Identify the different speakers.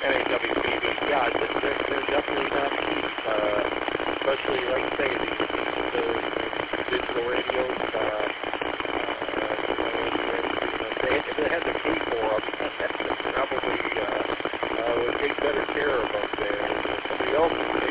Speaker 1: NAWPD. Yeah, they're definitely not cheap, especially, like I say, these digital radios. If they had the key for them, probably would take better care of them than somebody else